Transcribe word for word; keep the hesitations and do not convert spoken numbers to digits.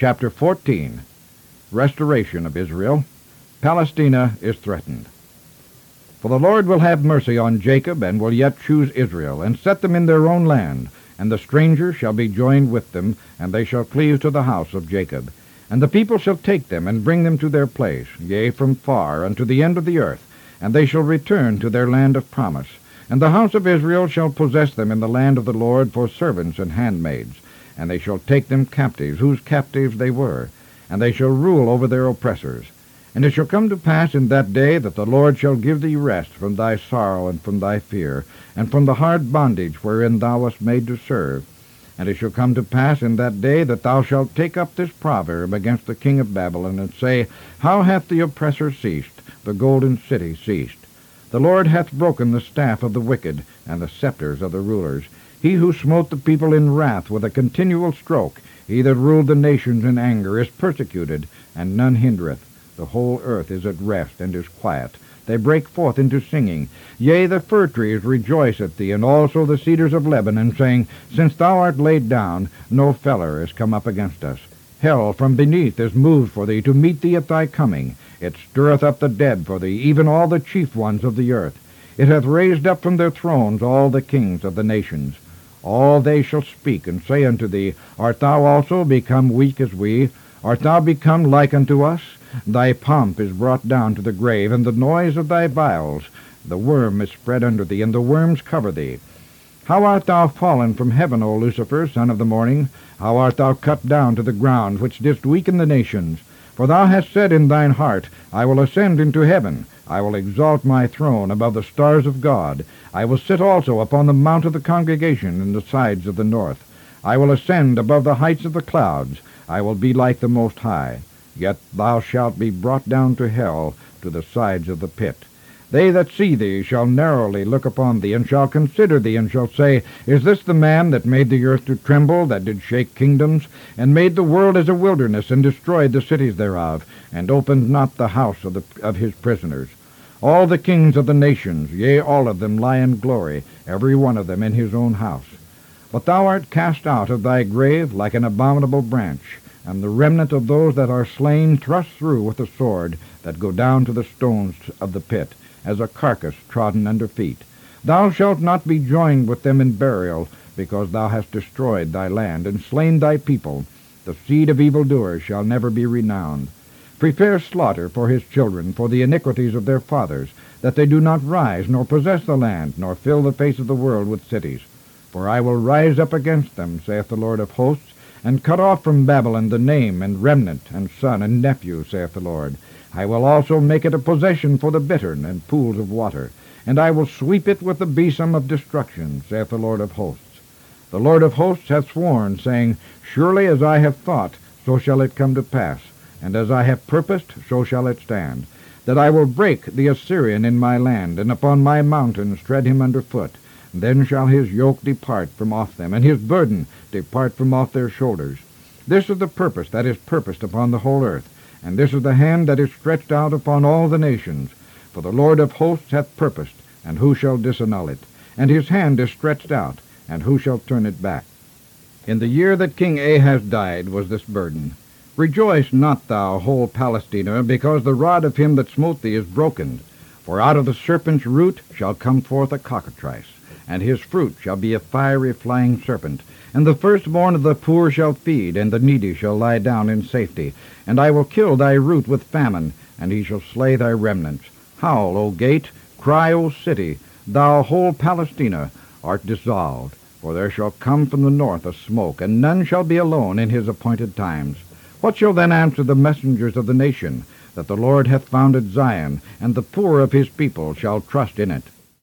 Chapter fourteen. Restoration of Israel. Palestina is threatened. For the Lord will have mercy on Jacob, and will yet choose Israel, and set them in their own land, and the stranger shall be joined with them, and they shall cleave to the house of Jacob. And the people shall take them, and bring them to their place, yea, from far unto the end of the earth, and they shall return to their land of promise. And the house of Israel shall possess them in the land of the Lord for servants and handmaids, and they shall take them captives, whose captives they were, and they shall rule over their oppressors. And it shall come to pass in that day that the Lord shall give thee rest from thy sorrow and from thy fear, and from the hard bondage wherein thou wast made to serve. And it shall come to pass in that day that thou shalt take up this proverb against the king of Babylon, and say, How hath the oppressor ceased, the golden city ceased? The Lord hath broken the staff of the wicked, and the scepters of the rulers. He who smote the people in wrath with a continual stroke, he that ruled the nations in anger, is persecuted, and none hindereth. The whole earth is at rest, and is quiet. They break forth into singing. Yea, the fir trees rejoice at thee, and also the cedars of Lebanon, saying, Since thou art laid down, no feller is come up against us. Hell from beneath is moved for thee to meet thee at thy coming. It stirreth up the dead for thee, even all the chief ones of the earth. It hath raised up from their thrones all the kings of the nations. All they shall speak, and say unto thee, Art thou also become weak as we? Art thou become like unto us? Thy pomp is brought down to the grave, and the noise of thy vials. The worm is spread under thee, and the worms cover thee. How art thou fallen from heaven, O Lucifer, son of the morning? How art thou cut down to the ground, which didst weaken the nations? For thou hast said in thine heart, I will ascend into heaven. I will exalt my throne above the stars of God. I will sit also upon the mount of the congregation in the sides of the north. I will ascend above the heights of the clouds. I will be like the Most High. Yet thou shalt be brought down to hell, to the sides of the pit. They that see thee shall narrowly look upon thee, and shall consider thee, and shall say, Is this the man that made the earth to tremble, that did shake kingdoms, and made the world as a wilderness, and destroyed the cities thereof, and opened not the house of, the, of his prisoners? All the kings of the nations, yea, all of them lie in glory, every one of them in his own house. But thou art cast out of thy grave like an abominable branch, and the remnant of those that are slain thrust through with the sword, that go down to the stones of the pit, as a carcass trodden under feet. Thou shalt not be joined with them in burial, because thou hast destroyed thy land, and slain thy people. The seed of evildoers shall never be renowned. Prepare slaughter for his children, for the iniquities of their fathers, that they do not rise, nor possess the land, nor fill the face of the world with cities. For I will rise up against them, saith the Lord of hosts, and cut off from Babylon the name, and remnant, and son, and nephew, saith the Lord. I will also make it a possession for the bittern, and pools of water, and I will sweep it with the besom of destruction, saith the Lord of hosts. The Lord of hosts hath sworn, saying, Surely as I have thought, so shall it come to pass, and as I have purposed, so shall it stand, that I will break the Assyrian in my land, and upon my mountains tread him under foot. Then shall his yoke depart from off them, and his burden depart from off their shoulders. This is the purpose that is purposed upon the whole earth, and this is the hand that is stretched out upon all the nations. For the Lord of hosts hath purposed, and who shall disannul it? And his hand is stretched out, and who shall turn it back? In the year that King Ahaz died was this burden. Rejoice not thou, whole Palestina, because the rod of him that smote thee is broken. For out of the serpent's root shall come forth a cockatrice, and his fruit shall be a fiery flying serpent. And the firstborn of the poor shall feed, and the needy shall lie down in safety. And I will kill thy root with famine, and he shall slay thy remnants. Howl, O gate, cry, O city, thou whole Palestina art dissolved. For there shall come from the north a smoke, and none shall be alone in his appointed times. What shall then answer the messengers of the nation? That the Lord hath founded Zion, and the poor of his people shall trust in it.